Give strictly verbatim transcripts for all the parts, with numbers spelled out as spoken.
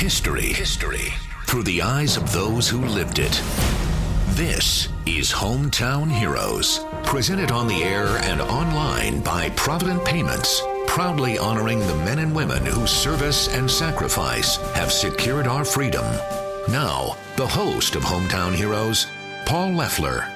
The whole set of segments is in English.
History. History. Through the eyes of those who lived it. This is Hometown Heroes. Presented on the air and online by Provident Payments. Proudly honoring the men and women whose service and sacrifice have secured our freedom. Now, the host of Hometown Heroes, Paul Leffler.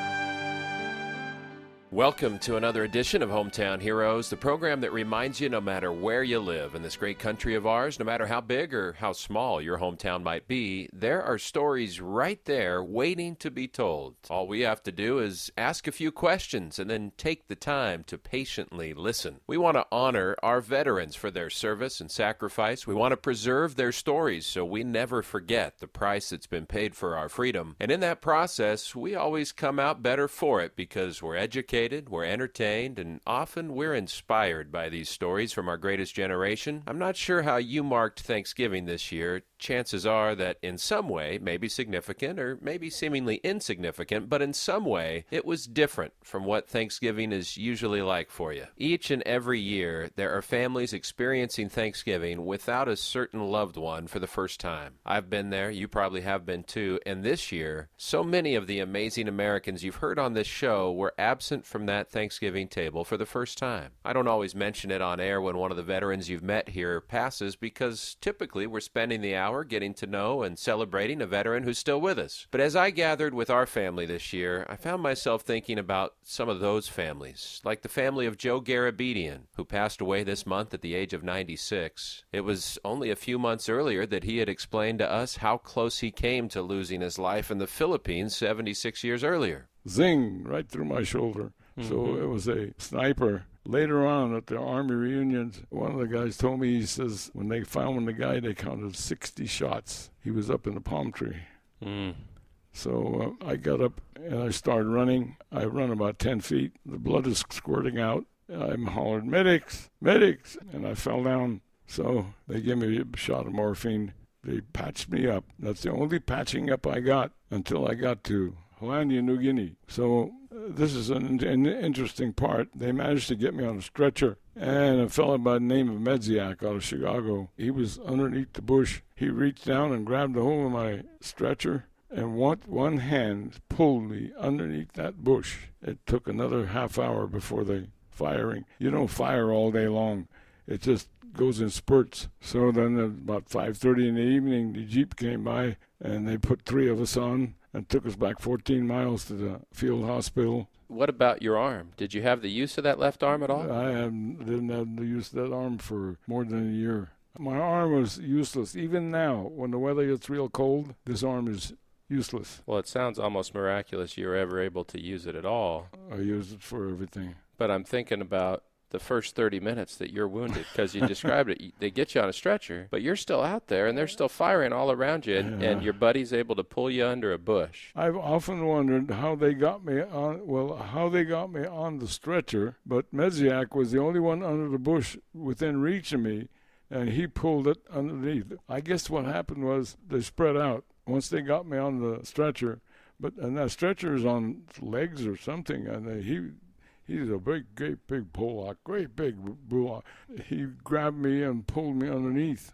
Welcome to another edition of Hometown Heroes, the program that reminds you no matter where you live in this great country of ours, no matter how big or how small your hometown might be, there are stories right there waiting to be told. All we have to do is ask a few questions and then take the time to patiently listen. We want to honor our veterans for their service and sacrifice. We want to preserve their stories so we never forget the price that's been paid for our freedom. And in that process, we always come out better for it because we're educated, we're entertained, and often we're inspired by these stories from our greatest generation. I'm not sure how you marked Thanksgiving this year. Chances are that in some way, maybe significant or maybe seemingly insignificant, but in some way, it was different from what Thanksgiving is usually like for you. Each and every year, there are families experiencing Thanksgiving without a certain loved one for the first time. I've been there, you probably have been too, and this year, so many of the amazing Americans you've heard on this show were absent from that Thanksgiving table for the first time. I don't always mention it on air when one of the veterans you've met here passes because typically we're spending the hour getting to know and celebrating a veteran who's still with us. But as I gathered with our family this year, I found myself thinking about some of those families, like the family of Joe Garabedian, who passed away this month at the age of ninety-six. It was only a few months earlier that he had explained to us how close he came to losing his life in the Philippines seventy-six years earlier. Zing, right through my shoulder. Mm-hmm. So it was a sniper. Later on at the Army reunions, one of the guys told me, he says, when they found the guy, they counted sixty shots. He was up in the palm tree. Mm. So uh, I got up and I started running. I run about ten feet. The blood is squirting out. I'm hollered, medics, medics, and I fell down. So they gave me a shot of morphine. They patched me up. That's the only patching up I got until I got to Holanda, New Guinea. So uh, this is an, an interesting part. They managed to get me on a stretcher, and a fellow by the name of Medziak out of Chicago, he was underneath the bush. He reached down and grabbed a hold of my stretcher, and one, one hand pulled me underneath that bush. It took another half hour before the firing. You don't fire all day long. It just goes in spurts. So then at about five thirty in the evening, the Jeep came by, and they put three of us on and took us back fourteen miles to the field hospital. What about your arm? Did you have the use of that left arm at all? I have, didn't have the use of that arm for more than a year. My arm was useless. Even now, when the weather gets real cold, this arm is useless. Well, it sounds almost miraculous you were ever able to use it at all. I use it for everything. But I'm thinking about the first thirty minutes that you're wounded, because you described it. They get you on a stretcher, but you're still out there, and they're still firing all around you, and, yeah. and your buddy's able to pull you under a bush. I've often wondered how they got me on, well, how they got me on the stretcher, but Medziak was the only one under the bush within reach of me, and he pulled it underneath. I guess what happened was they spread out once they got me on the stretcher, but and that stretcher is on legs or something, and they, he... He's a big, great big Polak, great big Polak. He grabbed me and pulled me underneath.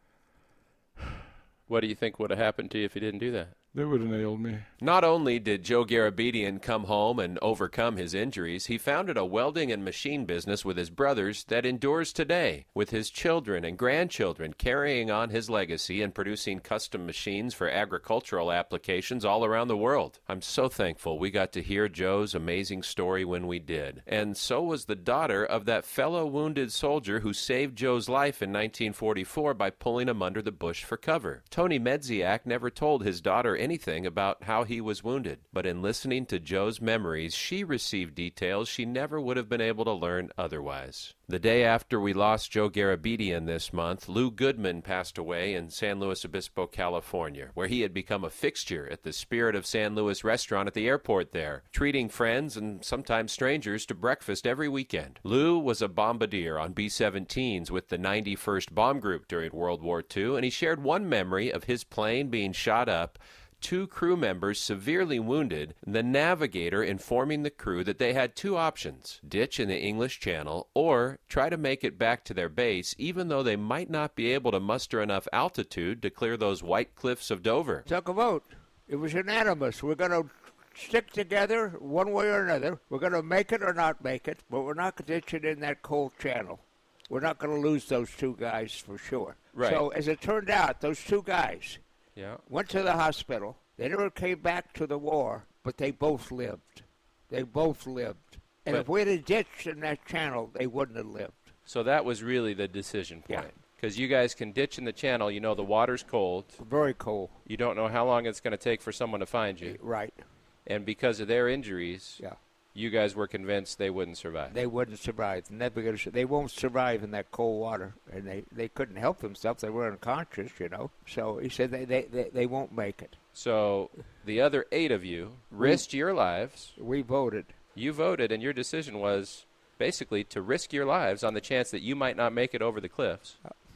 What do you think would have happened to you if he didn't do that? They would have nailed me. Not only did Joe Garabedian come home and overcome his injuries, he founded a welding and machine business with his brothers that endures today, with his children and grandchildren carrying on his legacy and producing custom machines for agricultural applications all around the world. I'm so thankful we got to hear Joe's amazing story when we did. And so was the daughter of that fellow wounded soldier who saved Joe's life in nineteen forty-four by pulling him under the bush for cover. Tony Medziak never told his daughter anything about how he was wounded, but in listening to Joe's memories, she received details she never would have been able to learn otherwise. The day after we lost Joe Garabedian this month, Lou Goodman passed away in San Luis Obispo, California, where he had become a fixture at the Spirit of San Luis restaurant at the airport there, treating friends and sometimes strangers to breakfast every weekend. Lou was a bombardier on B seventeens with the ninety-first Bomb Group during World War Two, and he shared one memory of his plane being shot up two crew members severely wounded, the navigator informing the crew that they had two options, ditch in the English Channel or try to make it back to their base, even though they might not be able to muster enough altitude to clear those white cliffs of Dover. Took a vote. It was unanimous. We're going to stick together one way or another. We're going to make it or not make it, but we're not going to ditch it in that cold channel. We're not going to lose those two guys for sure. Right. So as it turned out, those two guys yeah. went to the hospital. They never came back to the war, but they both lived. They both lived. And but, if we had ditched in that channel, they wouldn't have lived. So that was really the decision point. Yeah. Because you guys can ditch in the channel. You know the water's cold. Very cold. You don't know how long it's going to take for someone to find you. Right. And because of their injuries, yeah. you guys were convinced they wouldn't survive. They wouldn't survive. Never gonna, they won't survive in that cold water. And they, they couldn't help themselves. They were unconscious, you know. So he said they, they, they, they won't make it. So the other eight of you risked we, your lives. We voted. You voted, and your decision was basically to risk your lives on the chance that you might not make it over the cliffs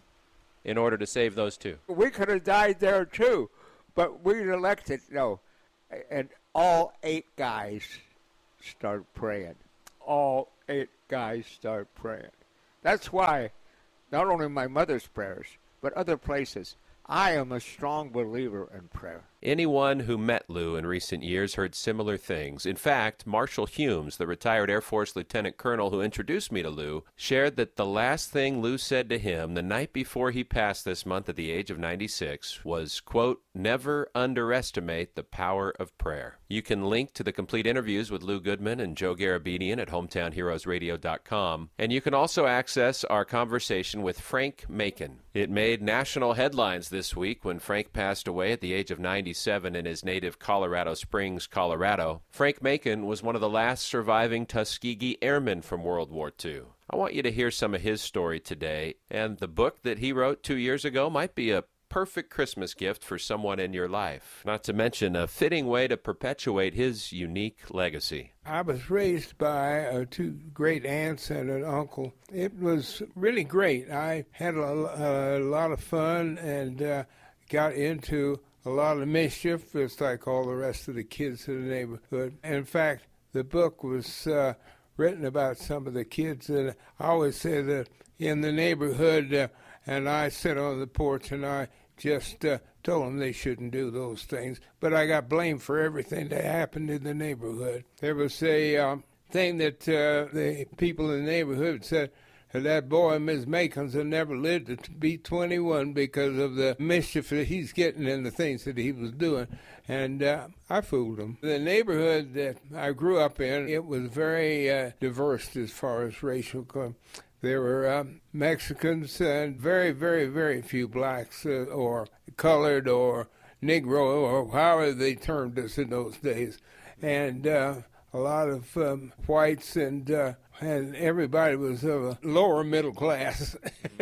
in order to save those two. We could have died there, too. But we elected, no. And all eight guys started praying. All eight guys started praying. That's why not only my mother's prayers, but other places, I am a strong believer in prayer. Anyone who met Lou in recent years heard similar things. In fact, Marshall Humes, the retired Air Force lieutenant colonel who introduced me to Lou, shared that the last thing Lou said to him the night before he passed this month at the age of ninety-six was, quote, never underestimate the power of prayer. You can link to the complete interviews with Lou Goodman and Joe Garabedian at hometown heroes radio dot com, and you can also access our conversation with Frank Macon. It made national headlines this week when Frank passed away at the age of ninety-seven in his native Colorado Springs, Colorado. Frank Macon was one of the last surviving Tuskegee Airmen from World War Two. I want you to hear some of his story today, and the book that he wrote two years ago might be a perfect Christmas gift for someone in your life, not to mention a fitting way to perpetuate his unique legacy. I was raised by uh, two great aunts and an uncle. It was really great. I had a, a lot of fun and uh, got into a lot of mischief, just like all the rest of the kids in the neighborhood. In fact, the book was uh, written about some of the kids, and I always say that in the neighborhood, uh, and I sit on the porch and I just uh, told them they shouldn't do those things. But I got blamed for everything that happened in the neighborhood. There was a um, thing that uh, the people in the neighborhood said, that boy, Miz Makins, will never live to be twenty-one because of the mischief that he's getting and the things that he was doing. And uh, I fooled him. The neighborhood that I grew up in, it was very uh, diverse as far as racial. There were uh, Mexicans and very, very, very few blacks uh, or colored or Negro or however they termed us in those days. And uh, a lot of um, whites and uh, and everybody was of a lower middle class,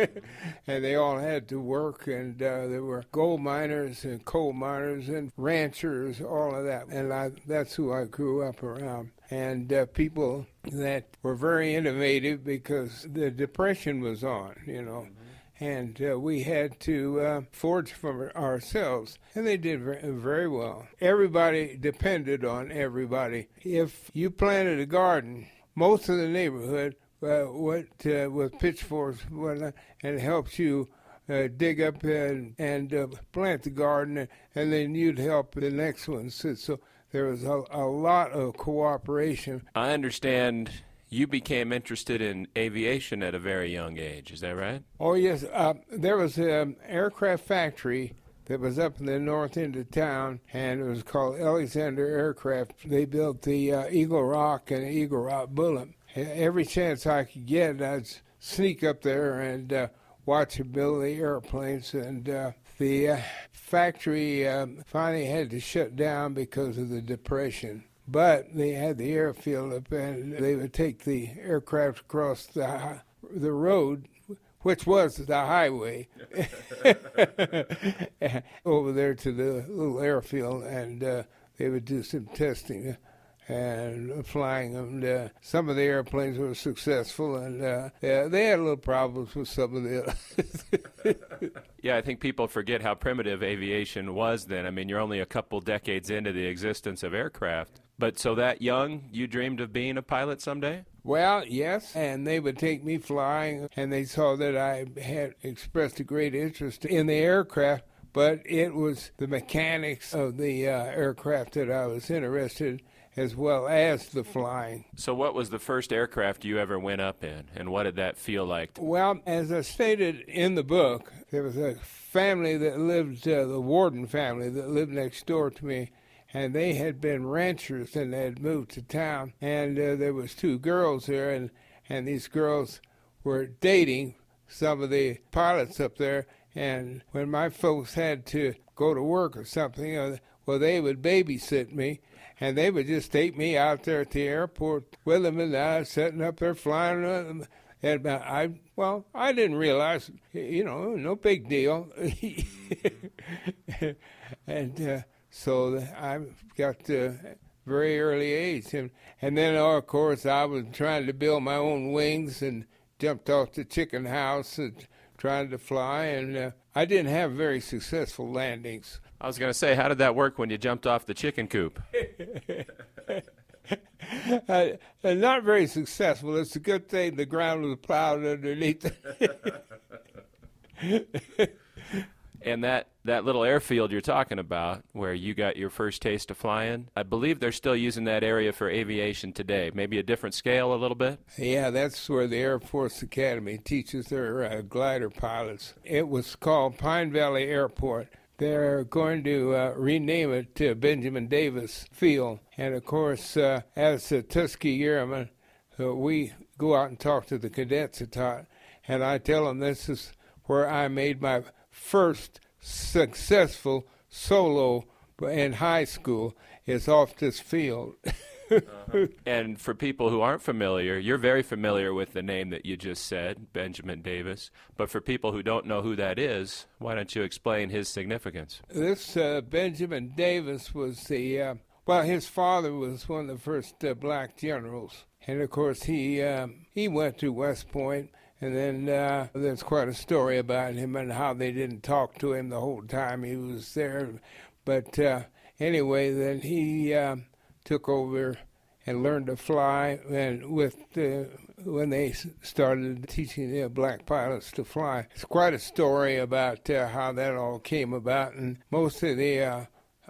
and they all had to work, and uh, there were gold miners and coal miners and ranchers, all of that, and I, that's who I grew up around. And uh, people that were very innovative because the Depression was on, you know. Mm-hmm. And uh, we had to uh, forge from ourselves, and they did very, very well. Everybody depended on everybody. If you planted a garden, most of the neighborhood uh, went uh, with pitchforks and whatnot, and helped you uh, dig up and, and uh, plant the garden, and then you'd help the next one. So, so there was a, a lot of cooperation. I understand you became interested in aviation at a very young age. Is that right? Oh, yes. Uh, there was an aircraft factory that was up in the north end of town, and it was called Alexander Aircraft. They built the uh, Eagle Rock and Eagle Rock Bullet. Every chance I could get, I'd sneak up there and uh, watch them build the airplanes. And uh, the uh, factory um, finally had to shut down because of the Depression. But they had the airfield up, and they would take the aircraft across the the road, which was the highway, over there to the little airfield, and uh, they would do some testing. and flying them. Uh, some of the airplanes were successful, and uh, yeah, they had little problems with some of the others. Yeah, I think people forget how primitive aviation was then. I mean, you're only a couple decades into the existence of aircraft. But so that young, you dreamed of being a pilot someday? Well, yes, and they would take me flying, and they saw that I had expressed a great interest in the aircraft, but it was the mechanics of the uh, aircraft that I was interested in, as well as the flying. So what was the first aircraft you ever went up in, and what did that feel like? Well, as I stated in the book, there was a family that lived, uh, the Warden family that lived next door to me, and they had been ranchers, and they had moved to town, and uh, there was two girls there, and, and these girls were dating some of the pilots up there, and when my folks had to go to work or something, uh, well, they would babysit me, and they would just take me out there at the airport with them, and I was sitting up there flying with them. And I, well, I didn't realize, you know, no big deal. and uh, so I got to a very early age. And, and then, oh, of course, I was trying to build my own wings and jumped off the chicken house and trying to fly. And uh, I didn't have very successful landings. I was going to say, how did that work when you jumped off the chicken coop? uh, not very successful. It's a good thing the ground was plowed underneath. And that, that little airfield you're talking about, where you got your first taste of flying, I believe they're still using that area for aviation today. Maybe a different scale a little bit? Yeah, that's where the Air Force Academy teaches their uh, glider pilots. It was called Pine Valley Airport. They're going to uh, rename it to Benjamin Davis Field. And, of course, uh, as a Tuskegee Airman, uh, we go out and talk to the cadets a lot, and I tell them this is where I made my first successful solo in high school is off this field. uh-huh. And for people who aren't familiar, you're very familiar with the name that you just said, Benjamin Davis. But for people who don't know who that is, why don't you explain his significance? This uh, Benjamin Davis was the, uh, well, his father was one of the first uh, black generals. And, of course, he, um, he went to West Point. And then uh, there's quite a story about him and how they didn't talk to him the whole time he was there. But uh, anyway, then he uh, took over and learned to fly. And with uh, when they started teaching the black pilots to fly, it's quite a story about uh, how that all came about. And most of the uh,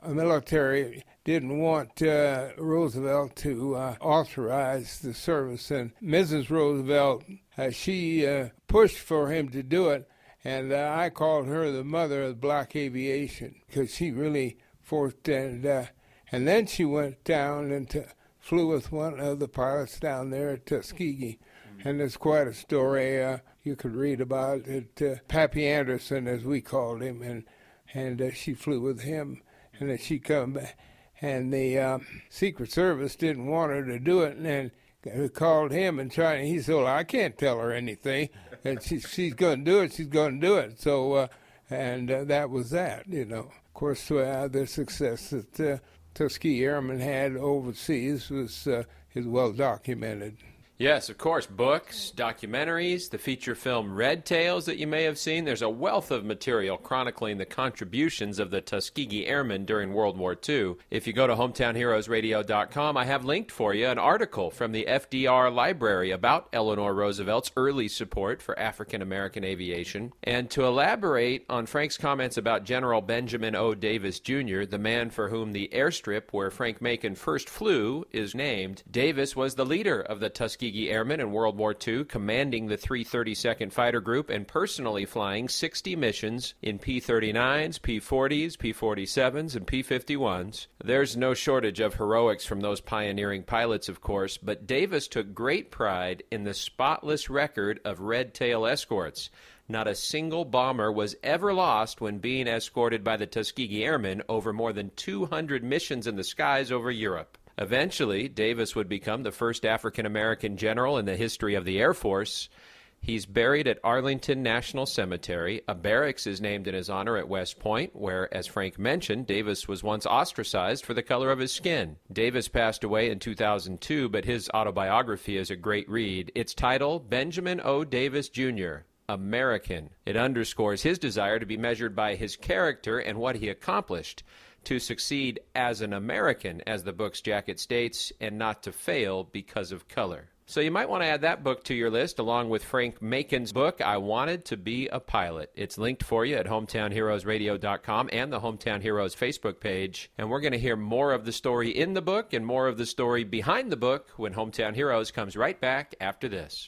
military didn't want uh, Roosevelt to uh, authorize the service. And Missus Roosevelt, uh, she uh, pushed for him to do it, and uh, I called her the mother of black aviation because she really forced it. Uh, and then she went down and t- flew with one of the pilots down there at Tuskegee. Mm-hmm. And there's quite a story uh, you could read about it. Uh, Pappy Anderson, as we called him, and, and uh, she flew with him, and then she come back. And the uh, Secret Service didn't want her to do it, and then called him and tried. And he said, "Well, I can't tell her anything. And she, she's going to do it. She's going to do it." So, uh, and uh, that was that. You know, of course, uh, the success that uh, Tuskegee Airmen had overseas was uh, is well documented. Yes, of course, books, documentaries, the feature film Red Tails that you may have seen. There's a wealth of material chronicling the contributions of the Tuskegee Airmen during World War Two. If you go to hometown heroes radio dot com, I have linked for you an article from the F D R Library about Eleanor Roosevelt's early support for African-American aviation. And to elaborate on Frank's comments about General Benjamin O. Davis, Junior, the man for whom the airstrip where Frank Macon first flew is named, Davis was the leader of the Tuskegee Airmen in World War Two, commanding the three thirty-second Fighter Group and personally flying sixty missions in P thirty-nines, P forties, P forty-sevens, and P fifty-ones. There's no shortage of heroics from those pioneering pilots, of course, but Davis took great pride in the spotless record of red tail escorts. Not a single bomber was ever lost when being escorted by the Tuskegee Airmen over more than two hundred missions in the skies over Europe. Eventually, Davis would become the first African-American general in the history of the Air Force, He's buried at Arlington National Cemetery. A barracks is named in his honor at West Point, where, as Frank mentioned, Davis was once ostracized for the color of his skin. Davis passed away in two thousand two, but his autobiography is a great read. Its title, Benjamin O. Davis, Junior, American. It underscores his desire to be measured by his character and what he accomplished, to succeed as an American, as the book's jacket states, and not to fail because of color. So you might want to add that book to your list, along with Frank Macon's book, I Wanted to Be a Pilot. It's linked for you at hometown heroes radio dot com and the Hometown Heroes Facebook page. And we're going to hear more of the story in the book and more of the story behind the book when Hometown Heroes comes right back after this.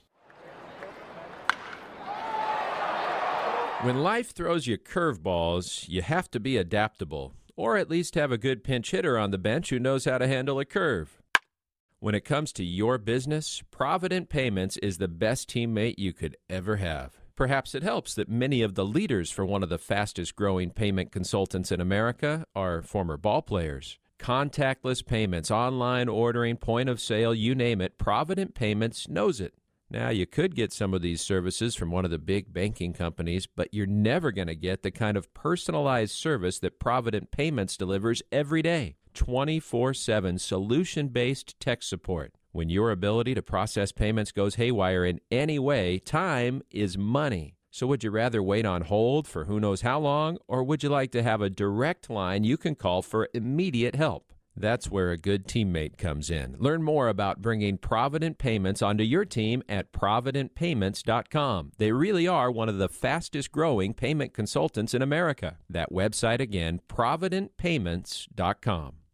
When life throws you curveballs, you have to be adaptable, or at least have a good pinch hitter on the bench who knows how to handle a curve. When it comes to your business, Provident Payments is the best teammate you could ever have. Perhaps it helps that many of the leaders for one of the fastest-growing payment consultants in America are former ball players. Contactless payments, online ordering, point of sale, you name it, Provident Payments knows it. Now, you could get some of these services from one of the big banking companies, but you're never going to get the kind of personalized service that Provident Payments delivers every day. twenty-four seven solution-based tech support. When your ability to process payments goes haywire in any way, time is money. So would you rather wait on hold for who knows how long, or would you like to have a direct line you can call for immediate help? That's where a good teammate comes in. Learn more about bringing Provident Payments onto your team at provident payments dot com. They really are one of the fastest-growing payment consultants in America. That website again, provident payments dot com.